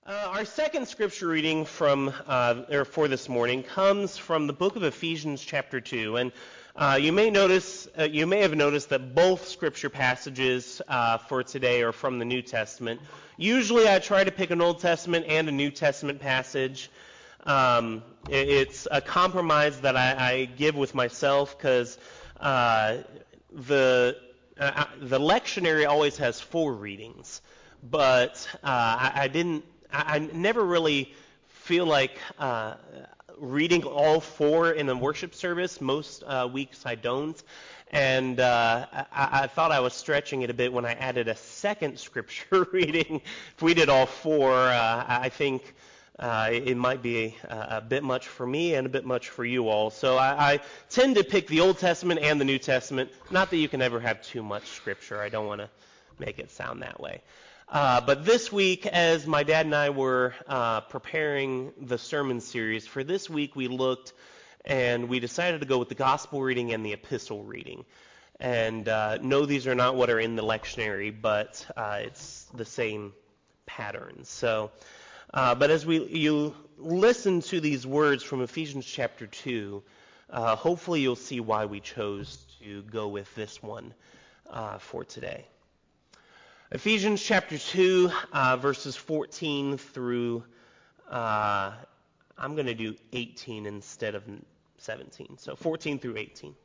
Our second scripture reading for this morning comes from the book of Ephesians chapter 2. And you may have noticed that both scripture passages for today are from the New Testament. Usually I try to pick an Old Testament and a New Testament passage. It's a compromise that I give with myself because the lectionary always has 4 readings. But I never really feel like reading all 4 in a worship service. Most weeks I don't. And I thought I was stretching it a bit when I added a second scripture reading. If we did all 4, I think it might be a bit much for me and a bit much for you all. So I tend to pick the Old Testament and the New Testament. Not that you can ever have too much scripture. I don't want to make it sound that way. But this week, as my dad and I were preparing the sermon series, for this week we looked and we decided to go with the gospel reading and the epistle reading. And no, these are not what are in the lectionary, but it's the same pattern. So, but as you listen to these words from Ephesians chapter 2, hopefully you'll see why we chose to go with this one for today. Ephesians chapter 2, verses 14 through, I'm going to do 18 instead of 17. So 14 through 18.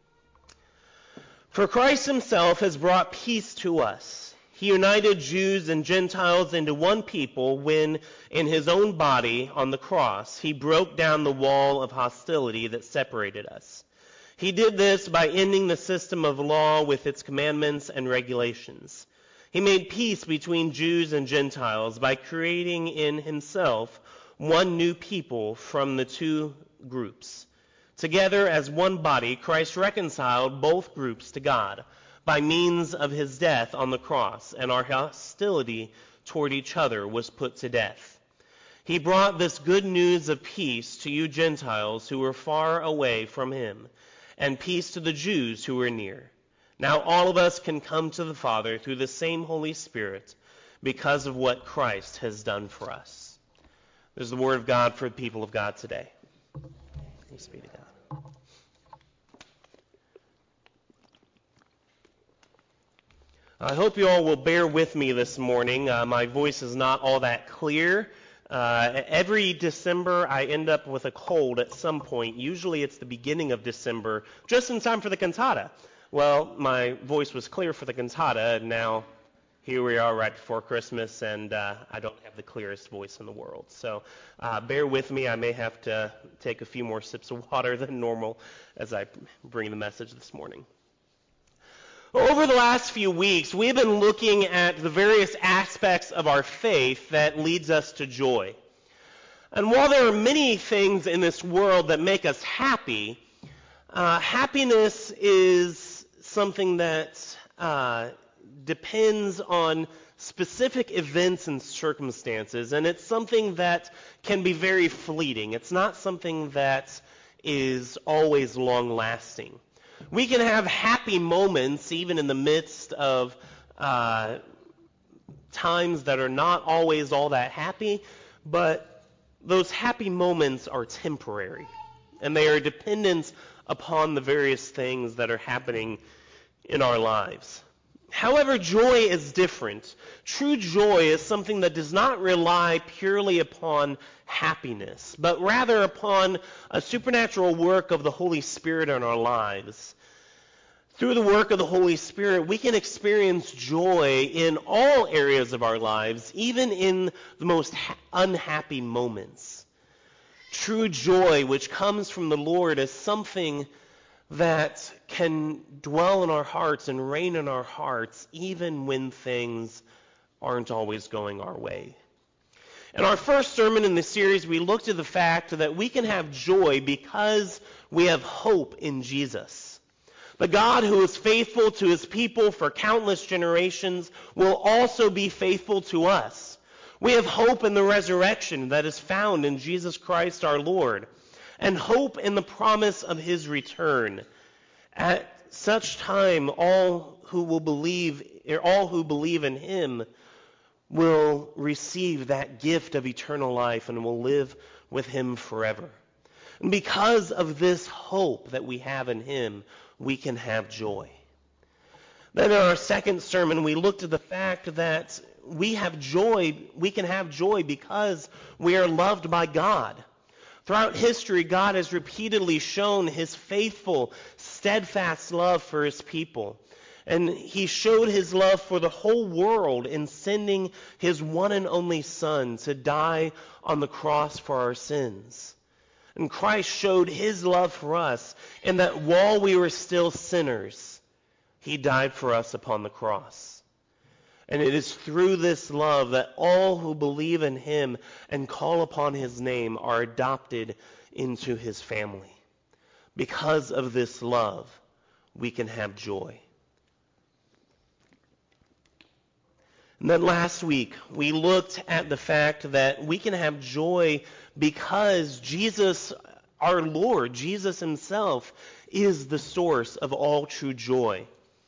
For Christ himself has brought peace to us. He united Jews and Gentiles into one people when, in his own body on the cross, he broke down the wall of hostility that separated us. He did this by ending the system of law with its commandments and regulations. He made peace between Jews and Gentiles by creating in himself one new people from the 2 groups. Together as one body, Christ reconciled both groups to God by means of his death on the cross, and our hostility toward each other was put to death. He brought this good news of peace to you Gentiles who were far away from him, and peace to the Jews who were near. Now all of us can come to the Father through the same Holy Spirit because of what Christ has done for us. There's the word of God for the people of God today. Thanks be to God. I hope you all will bear with me this morning. My voice is not all that clear. Every December I end up with a cold at some point. Usually it's the beginning of December, just in time for the cantata. Well, my voice was clear for the cantata, and now here we are right before Christmas, and I don't have the clearest voice in the world. So bear with me. I may have to take a few more sips of water than normal as I bring the message this morning. Over the last few weeks, we've been looking at the various aspects of our faith that leads us to joy. And while there are many things in this world that make us happy, happiness is something that depends on specific events and circumstances, and it's something that can be very fleeting. It's not something that is always long-lasting. We can have happy moments even in the midst of times that are not always all that happy, but those happy moments are temporary, and they are dependent upon the various things that are happening in our lives. However, joy is different. True joy is something that does not rely purely upon happiness, but rather upon a supernatural work of the Holy Spirit in our lives. Through the work of the Holy Spirit, we can experience joy in all areas of our lives, even in the most unhappy moments. True joy, which comes from the Lord, is something that can dwell in our hearts and reign in our hearts even when things aren't always going our way. In our first sermon in the series, we looked at the fact that we can have joy because we have hope in Jesus. The God who is faithful to his people for countless generations will also be faithful to us. We have hope in the resurrection that is found in Jesus Christ our Lord, and hope in the promise of his return. At such time, all who believe in him will receive that gift of eternal life and will live with him forever. And because of this hope that we have in him, we can have joy. Then in our second sermon, we looked at the fact that we can have joy because we are loved by God. Throughout history, God has repeatedly shown his faithful, steadfast love for his people. And he showed his love for the whole world in sending his one and only Son to die on the cross for our sins. And Christ showed his love for us in that while we were still sinners, he died for us upon the cross. And it is through this love that all who believe in him and call upon his name are adopted into his family. Because of this love, we can have joy. And then last week, we looked at the fact that we can have joy because Jesus, our Lord, Jesus himself, is the source of all true joy.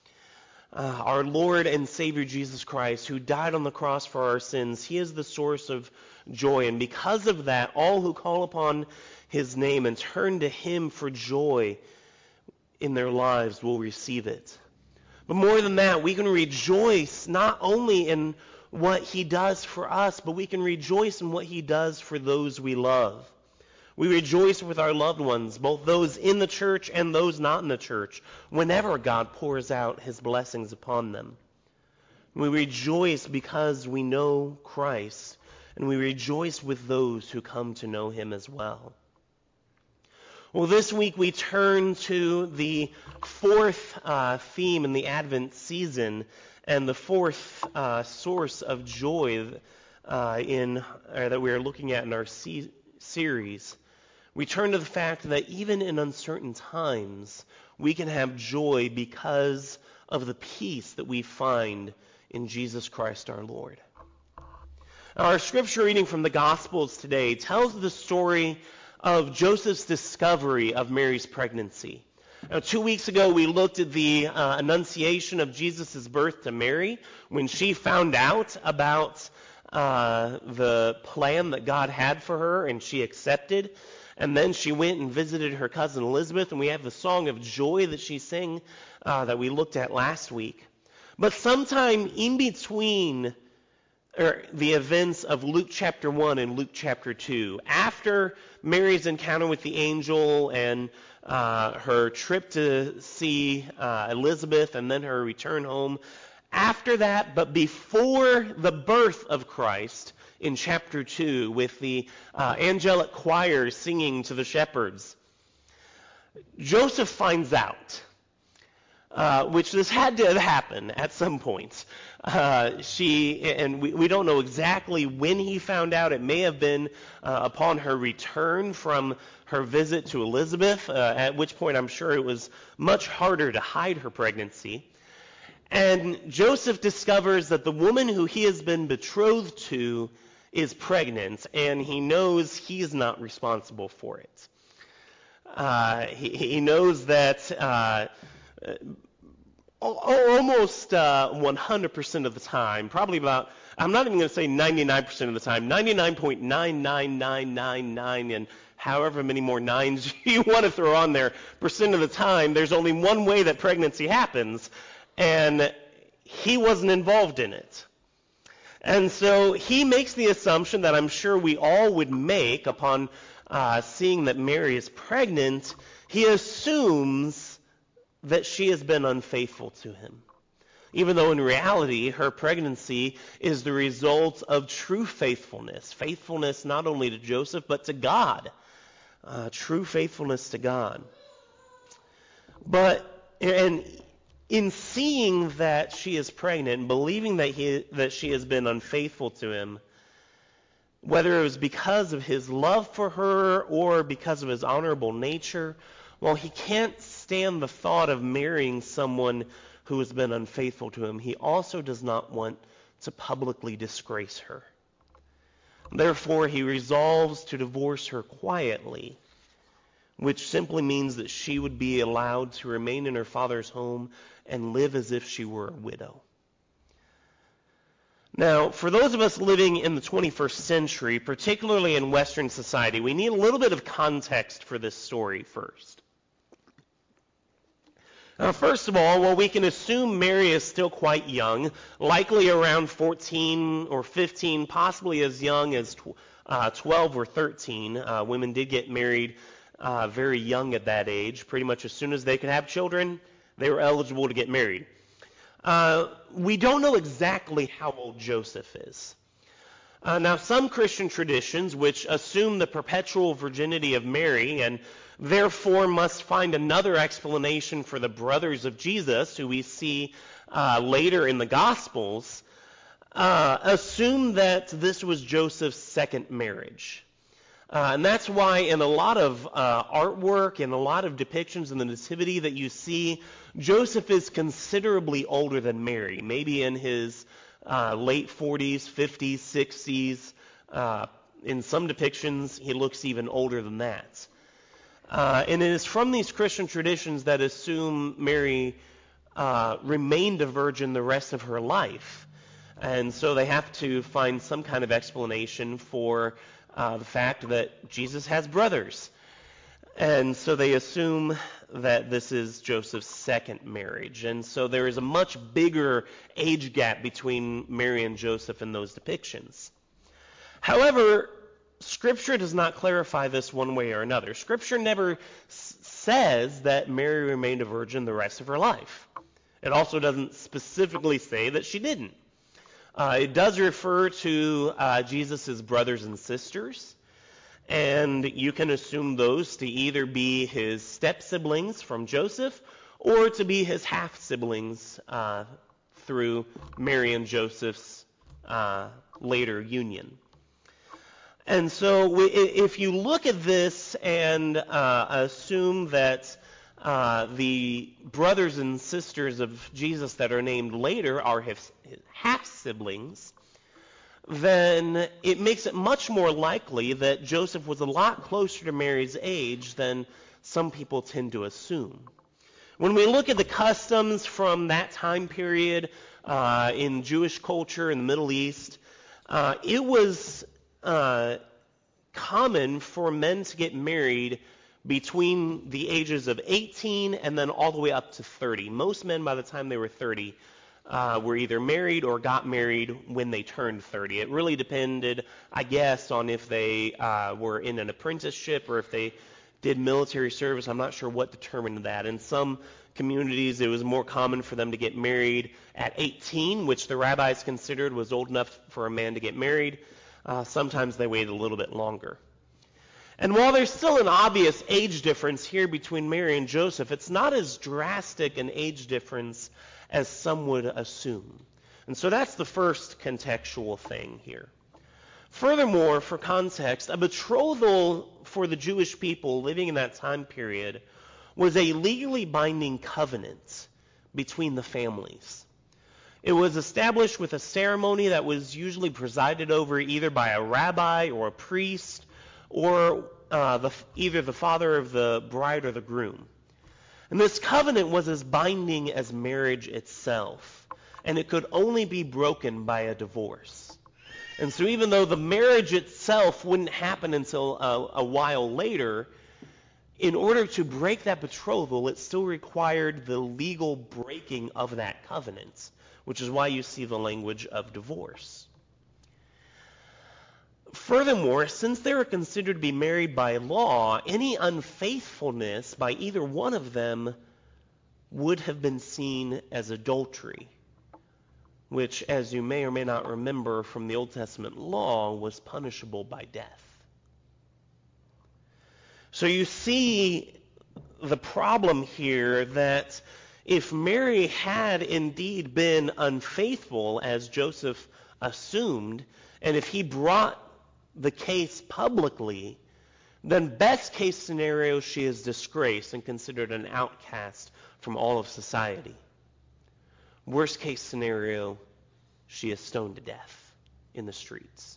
Our Lord and Savior Jesus Christ, who died on the cross for our sins, he is the source of joy. And because of that, all who call upon his name and turn to him for joy in their lives will receive it. But more than that, we can rejoice not only in what he does for us, but we can rejoice in what he does for those we love. We rejoice with our loved ones, both those in the church and those not in the church, whenever God pours out his blessings upon them. We rejoice because we know Christ, and we rejoice with those who come to know him as well. Well, this week we turn to the fourth theme in the Advent season and the fourth source of joy that we are looking at in our series. We turn to the fact that even in uncertain times, we can have joy because of the peace that we find in Jesus Christ our Lord. Our scripture reading from the Gospels today tells the story of Joseph's discovery of Mary's pregnancy. Now, 2 weeks ago, we looked at the annunciation of Jesus' birth to Mary when she found out about the plan that God had for her, and she accepted. And then she went and visited her cousin Elizabeth, and we have the song of joy that she sang that we looked at last week. But sometime in between the events of Luke chapter 1 and Luke chapter 2, after Mary's encounter with the angel and her trip to see Elizabeth and then her return home, after that, but before the birth of Christ, in chapter 2 with the angelic choir singing to the shepherds, Joseph finds out, which this had to happen at some point. We don't know exactly when he found out. It may have been upon her return from her visit to Elizabeth, at which point I'm sure it was much harder to hide her pregnancy. And Joseph discovers that the woman who he has been betrothed to is pregnant, and he knows he's not responsible for it. He knows that almost 100% of the time, probably about, I'm not even going to say 99% of the time, 99.99999 and however many more nines you want to throw on there, percent of the time, there's only one way that pregnancy happens, and he wasn't involved in it. And so he makes the assumption that I'm sure we all would make upon seeing that Mary is pregnant. He assumes that she has been unfaithful to him, even though in reality her pregnancy is the result of true faithfulness. Faithfulness not only to Joseph but to God. True faithfulness to God. And in seeing that she is pregnant and believing that she has been unfaithful to him, whether it was because of his love for her or because of his honorable nature, well, he can't stand the thought of marrying someone who has been unfaithful to him. He also does not want to publicly disgrace her. Therefore, he resolves to divorce her quietly, which simply means that she would be allowed to remain in her father's home and live as if she were a widow. Now, for those of us living in the 21st century, particularly in Western society, we need a little bit of context for this story first. First of all, well, we can assume Mary is still quite young, likely around 14 or 15, possibly as young as 12 or 13. Women did get married very young at that age. Pretty much as soon as they could have children, they were eligible to get married. We don't know exactly how old Joseph is. Now, some Christian traditions, which assume the perpetual virginity of Mary and therefore must find another explanation for the brothers of Jesus, who we see later in the Gospels, assume that this was Joseph's second marriage. And that's why in a lot of artwork and a lot of depictions in the Nativity that you see, Joseph is considerably older than Mary, maybe in his late 40s, 50s, 60s. In some depictions, he looks even older than that. And it is from these Christian traditions that assume Mary remained a virgin the rest of her life. And so they have to find some kind of explanation for the fact that Jesus has brothers. And so they assume that this is Joseph's second marriage. And so there is a much bigger age gap between Mary and Joseph in those depictions. However, Scripture does not clarify this one way or another. Scripture never says that Mary remained a virgin the rest of her life. It also doesn't specifically say that she didn't. It does refer to Jesus' brothers and sisters, and you can assume those to either be his step-siblings from Joseph or to be his half-siblings through Mary and Joseph's later union. And so if you look at this and assume that the brothers and sisters of Jesus that are named later are his half-siblings, then it makes it much more likely that Joseph was a lot closer to Mary's age than some people tend to assume. When we look at the customs from that time period in Jewish culture in the Middle East, it was common for men to get married between the ages of 18 and then all the way up to 30. Most men, by the time they were 30, were either married or got married when they turned 30. It really depended, I guess, on if they were in an apprenticeship or if they did military service. I'm not sure what determined that. In some communities, it was more common for them to get married at 18, which the rabbis considered was old enough for a man to get married. Sometimes they waited a little bit longer. And while there's still an obvious age difference here between Mary and Joseph, it's not as drastic an age difference as some would assume. And so that's the first contextual thing here. Furthermore, for context, a betrothal for the Jewish people living in that time period was a legally binding covenant between the families. It was established with a ceremony that was usually presided over either by a rabbi or a priest or either the father of the bride or the groom. And this covenant was as binding as marriage itself, and it could only be broken by a divorce. And so even though the marriage itself wouldn't happen until a while later, in order to break that betrothal, it still required the legal breaking of that covenant, which is why you see the language of divorce. Furthermore, since they were considered to be married by law, any unfaithfulness by either one of them would have been seen as adultery, which, as you may or may not remember from the Old Testament law, was punishable by death. So you see the problem here that if Mary had indeed been unfaithful, as Joseph assumed, and if he brought the case publicly, then best case scenario, she is disgraced and considered an outcast from all of society. Worst case scenario, she is stoned to death in the streets.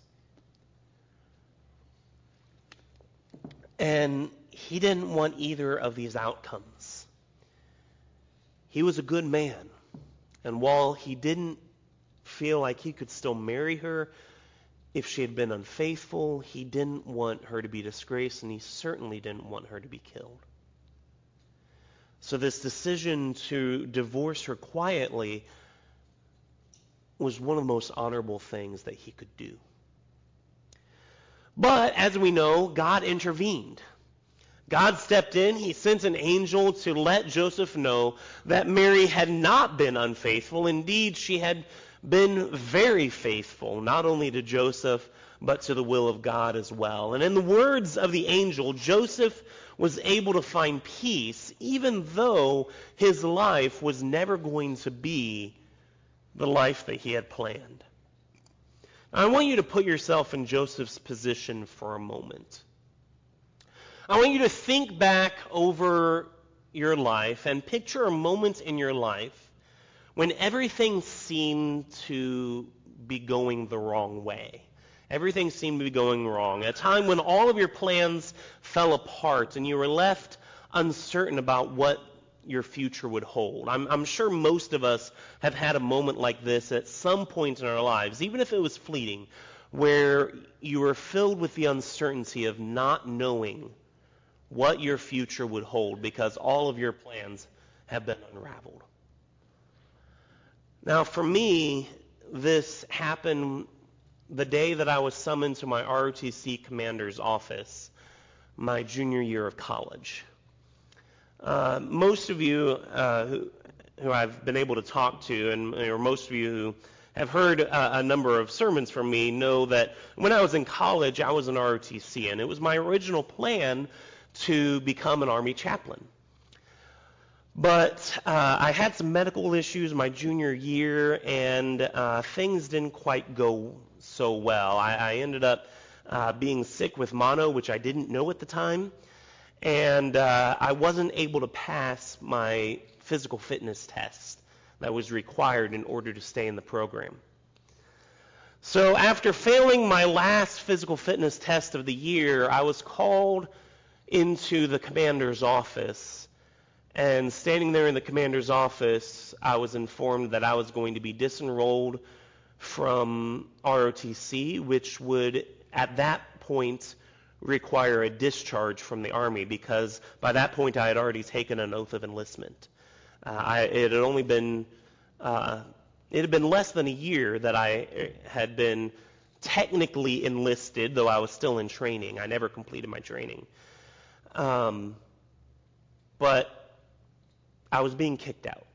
And he didn't want either of these outcomes. He was a good man. And while he didn't feel like he could still marry her if she had been unfaithful. He didn't want her to be disgraced, and he certainly didn't want her to be killed. So this decision to divorce her quietly was one of the most honorable things that he could do. But as we know, God intervened. God stepped in. He sent an angel to let Joseph know that Mary had not been unfaithful. Indeed, she had been very faithful, not only to Joseph, but to the will of God as well. And in the words of the angel, Joseph was able to find peace, even though his life was never going to be the life that he had planned. I want you to put yourself in Joseph's position for a moment. I want you to think back over your life and picture a moment in your life when everything seemed to be going the wrong way. Everything seemed to be going wrong. A time when all of your plans fell apart and you were left uncertain about what your future would hold. I'm sure most of us have had a moment like this at some point in our lives, even if it was fleeting, where you were filled with the uncertainty of not knowing what your future would hold because all of your plans have been unraveled. Now, for me, this happened the day that I was summoned to my ROTC commander's office, my junior year of college. Most of you who I've been able to talk to, or most of you who have heard a number of sermons from me, know that when I was in college, I was an ROTC, and it was my original plan to become an Army chaplain. But I had some medical issues my junior year, and things didn't quite go so well. I ended up being sick with mono, which I didn't know at the time, and I wasn't able to pass my physical fitness test that was required in order to stay in the program. So after failing my last physical fitness test of the year, I was called into the commander's office. And standing there in the commander's office, I was informed that I was going to be disenrolled from ROTC, which would, at that point, require a discharge from the Army, because by that point I had already taken an oath of enlistment. It had been less than a year that I had been technically enlisted, though I was still in training. I never completed my training. But I was being kicked out.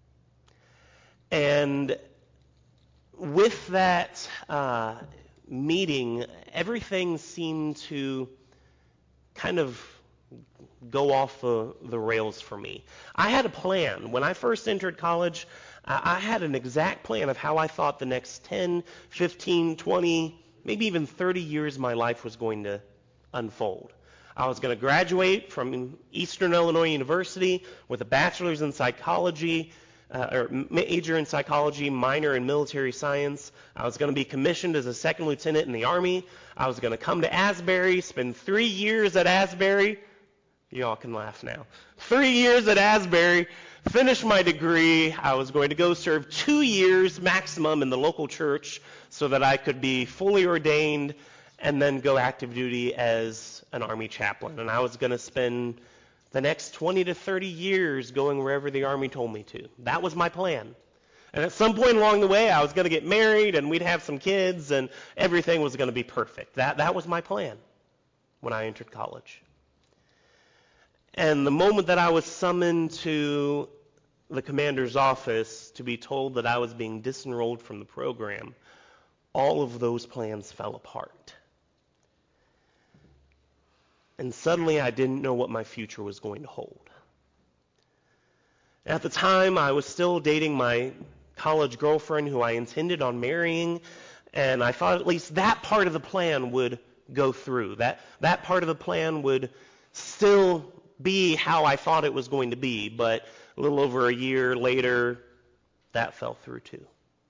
And with that meeting, everything seemed to kind of go off the rails for me. I had a plan. When I first entered college, I had an exact plan of how I thought the next 10, 15, 20, maybe even 30 years of my life was going to unfold. I was going to graduate from Eastern Illinois University with a bachelor's in psychology, or major in psychology, minor in military science. I was going to be commissioned as a second lieutenant in the Army. I was going to come to Asbury, spend 3 years at Asbury. You all can laugh now. 3 years at Asbury, finish my degree. I was going to go serve 2 years maximum in the local church so that I could be fully ordained and then go active duty as an Army chaplain. And I was going to spend the next 20 to 30 years going wherever the Army told me to. That was my plan. And at some point along the way, I was going to get married, and we'd have some kids, and everything was going to be perfect. That was my plan when I entered college. And the moment that I was summoned to the commander's office to be told that I was being disenrolled from the program, all of those plans fell apart. And suddenly I didn't know what my future was going to hold. At the time, I was still dating my college girlfriend who I intended on marrying, and I thought at least that part of the plan would go through. That part of the plan would still be how I thought it was going to be, but a little over a year later, that fell through too.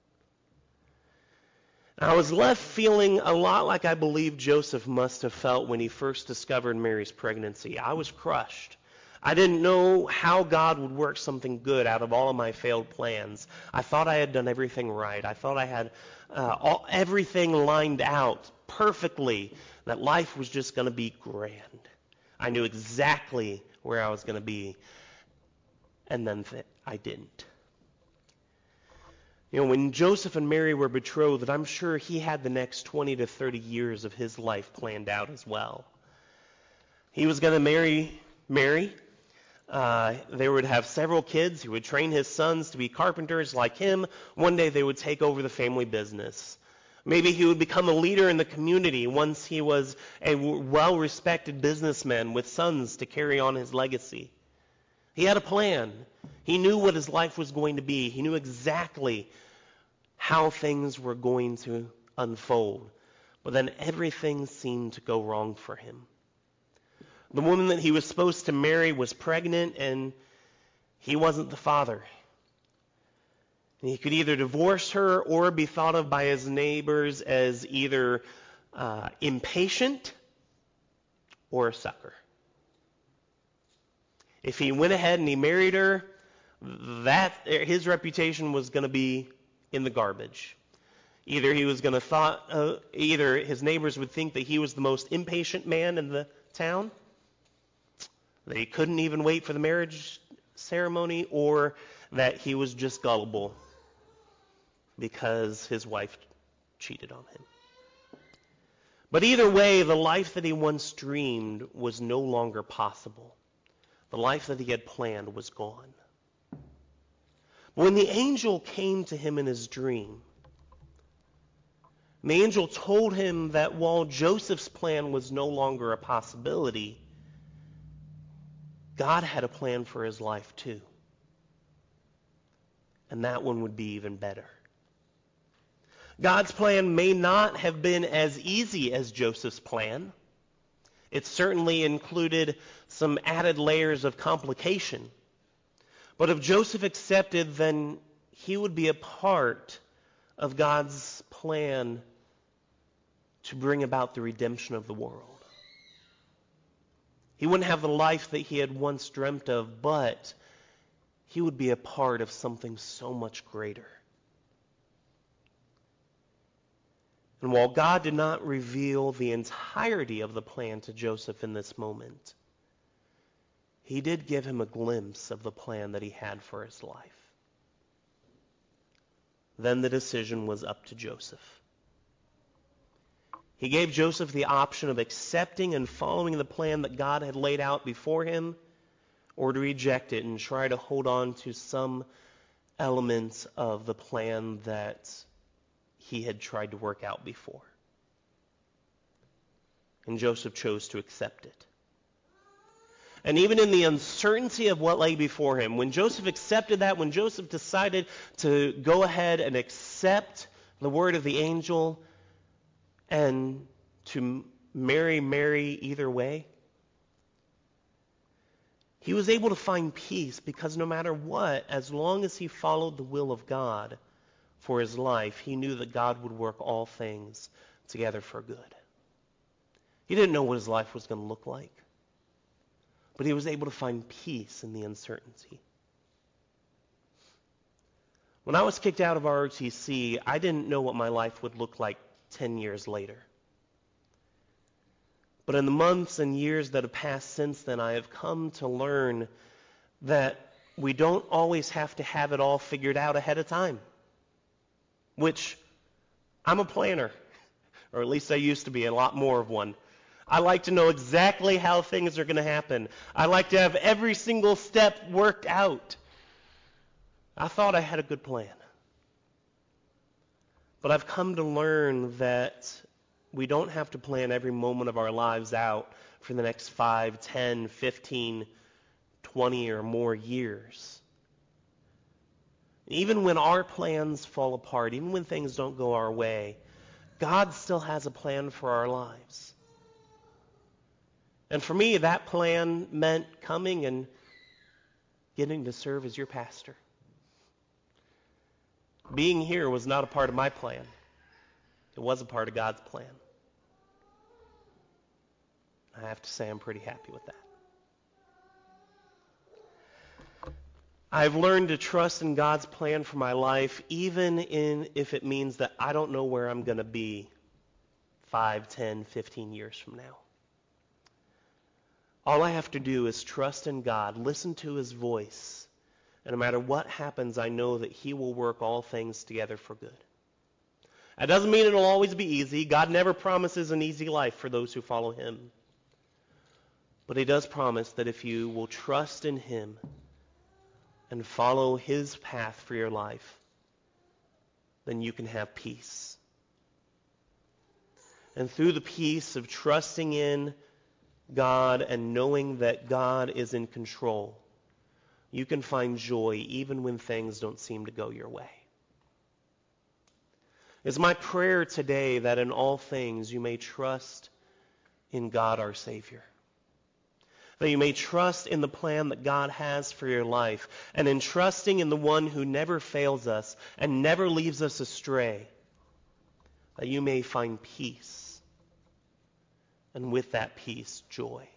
I was left feeling a lot like I believe Joseph must have felt when he first discovered Mary's pregnancy. I was crushed. I didn't know how God would work something good out of all of my failed plans. I thought I had done everything right. I thought I had everything lined out perfectly, that life was just going to be grand. I knew exactly where I was going to be, and then I didn't. You know, when Joseph and Mary were betrothed, I'm sure he had the next 20 to 30 years of his life planned out as well. He was going to marry Mary. They would have several kids. He would train his sons to be carpenters like him. One day they would take over the family business. Maybe he would become a leader in the community once he was a well-respected businessman with sons to carry on his legacy. He had a plan. He knew what his life was going to be. He knew exactly how things were going to unfold. But then everything seemed to go wrong for him. The woman that he was supposed to marry was pregnant, and he wasn't the father. And he could either divorce her or be thought of by his neighbors as either impatient or a sucker. If he went ahead and he married her, his reputation was going to be in the garbage. Either his neighbors would think that he was the most impatient man in the town, that he couldn't even wait for the marriage ceremony, or that he was just gullible because his wife cheated on him. But either way, the life that he once dreamed was no longer possible. The life that he had planned was gone. When the angel came to him in his dream, the angel told him that while Joseph's plan was no longer a possibility, God had a plan for his life too. And that one would be even better. God's plan may not have been as easy as Joseph's plan. It certainly included some added layers of complication. But if Joseph accepted, then he would be a part of God's plan to bring about the redemption of the world. He wouldn't have the life that he had once dreamt of, but he would be a part of something so much greater. And while God did not reveal the entirety of the plan to Joseph in this moment, he did give him a glimpse of the plan that he had for his life. Then the decision was up to Joseph. He gave Joseph the option of accepting and following the plan that God had laid out before him, or to reject it and try to hold on to some elements of the plan that he had tried to work out before. And Joseph chose to accept it. And even in the uncertainty of what lay before him, when Joseph accepted that, when Joseph decided to go ahead and accept the word of the angel and to marry Mary either way, he was able to find peace because no matter what, as long as he followed the will of God for his life, he knew that God would work all things together for good. He didn't know what his life was going to look like, but he was able to find peace in the uncertainty. When I was kicked out of ROTC, I didn't know what my life would look like 10 years later. But in the months and years that have passed since then, I have come to learn that we don't always have to have it all figured out ahead of time. Which, I'm a planner, or at least I used to be, a lot more of one. I like to know exactly how things are going to happen. I like to have every single step worked out. I thought I had a good plan. But I've come to learn that we don't have to plan every moment of our lives out for the next 5, 10, 15, 20 or more years. Even when our plans fall apart, even when things don't go our way, God still has a plan for our lives. And for me, that plan meant coming and getting to serve as your pastor. Being here was not a part of my plan. It was a part of God's plan. I have to say I'm pretty happy with that. I've learned to trust in God's plan for my life, even if it means that I don't know where I'm going to be 5, 10, 15 years from now. All I have to do is trust in God, listen to his voice, and no matter what happens, I know that he will work all things together for good. That doesn't mean it'll always be easy. God never promises an easy life for those who follow him. But he does promise that if you will trust in him and follow his path for your life, then you can have peace. And through the peace of trusting in God and knowing that God is in control, you can find joy even when things don't seem to go your way. It's my prayer today that in all things you may trust in God our Savior. That you may trust in the plan that God has for your life, and in trusting in the one who never fails us and never leaves us astray, that you may find peace, and with that peace, joy.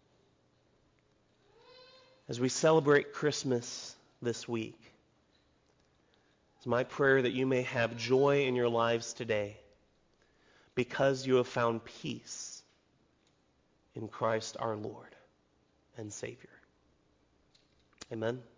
As we celebrate Christmas this week, it's my prayer that you may have joy in your lives today because you have found peace in Christ our Lord and Savior. Amen.